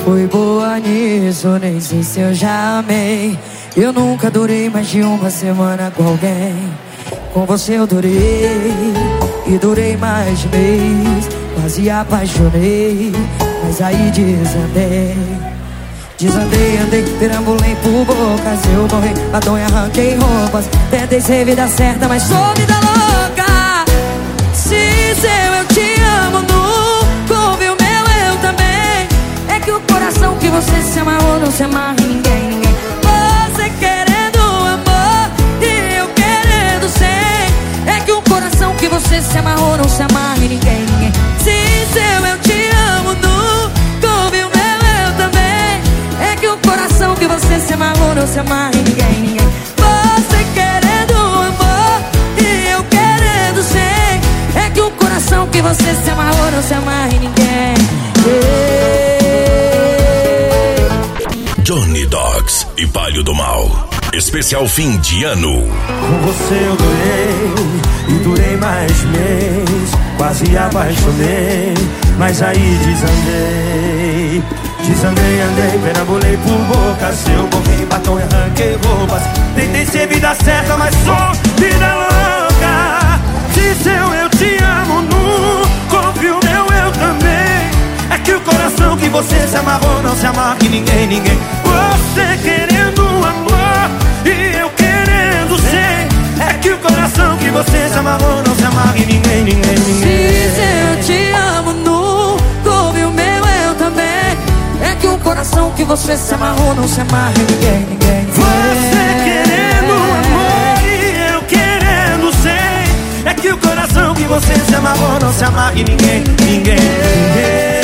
fui boa nisso, nem sei se eu já amei. Eu nunca durei mais de uma semana com alguém. Com você eu durei, e durei mais de mês. Quase apaixonei, mas aí desandei. Desandei, andei, perambulei por bocas. Eu morri, batom e arranquei roupas. Tentei ser vida certa, mas sou vida louca. Se seu eu te amo, nunca ouvi o meu eu também. É que o coração que você se amarrou não se amarra em ninguém. Você querendo amor e eu querendo sem. É que o coração que você se amarrou não se amarra em ninguém. Se seu eu te amo, nunca ouvi o meu eu também. É que o coração que você se amarrou não se amarra em ninguém. Você querendo amor e eu querendo sem. É que o coração que você se amarrou não se amarra em ninguém. Johnny Dogs e Palio do Mal. Especial fim de ano. Com você eu durei, e durei mais mês. Quase apaixonei, mas aí desandei. Desandei, andei, perambulei por bocas. Eu morri, batom e arranquei roupas. Tentei ser vida certa, mas sou vida louca. Se seu eu te amo, nunca ouvi o meu eu também. É que o coração que você se amarrou não se amarra em ninguém, ninguém. Você querendo amor e eu querendo ser. É que o coração que você se amarrou não se amarra em ninguém, ninguém, ninguém. Se eu te amo, nunca ouvi o meu eu também. É que o coração que você se amarrou não se amarra em ninguém, ninguém. Você querendo amor e eu querendo ser. É que o coração que você se amarrou não se amarra em ninguém, ninguém, ninguém.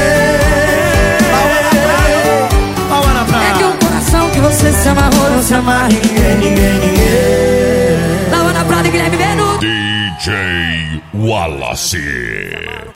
Você se amarrou, não se amarra em ninguém, ninguém, ninguém. Lava na Prada e Guilherme Veno. DJ Wallace.